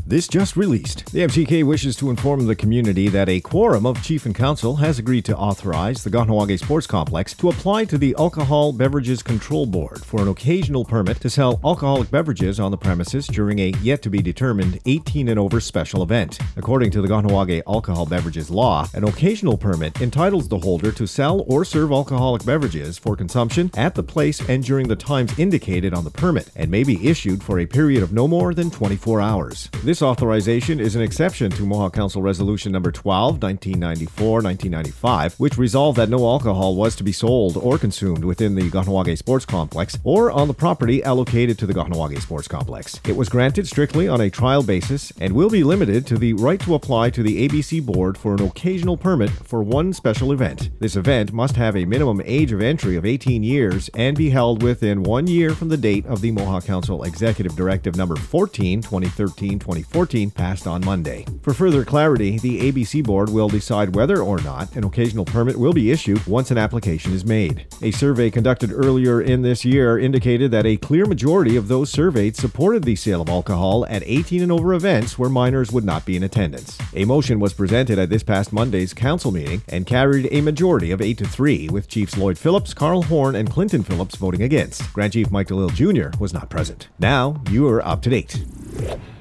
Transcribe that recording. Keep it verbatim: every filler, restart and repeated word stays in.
This just released. The M C K wishes to inform the community that a quorum of Chief and Council has agreed to authorize the Kahnawake Sports Complex to apply to the Alcohol Beverages Control Board for an occasional permit to sell alcoholic beverages on the premises during a yet-to-be-determined eighteen and over special event. According to the Kahnawake Alcohol Beverages Law, an occasional permit entitles the holder to sell or serve alcoholic beverages for consumption at the place and during the times indicated on the permit, and may be issued for a period of no more than twenty-four hours. This authorization is an exception to Mohawk Council Resolution Number twelve, nineteen ninety-four nineteen ninety-five, which resolved that no alcohol was to be sold or consumed within the Kahnawake Sports Complex or on the property allocated to the Kahnawake Sports Complex. It was granted strictly on a trial basis and will be limited to the right to apply to the A B C Board for an occasional permit for one special event. This event must have a minimum age of entry of eighteen years and be held within one year from the date of the Mohawk Council Executive Directive Number fourteen, twenty thirteen twenty fourteen, passed on Monday. For further clarity, the A B C Board will decide whether or not an occasional permit will be issued once an application is made. A survey conducted earlier in this year indicated that a clear majority of those surveyed supported the sale of alcohol at eighteen and over events where minors would not be in attendance. A motion was presented at this past Monday's council meeting and carried a majority of eight to three, with Chiefs Lloyd Phillips, Carl Horn, and Clinton Phillips voting against. Grand Chief Mike DeLille Junior was not present. Now, you are up to date.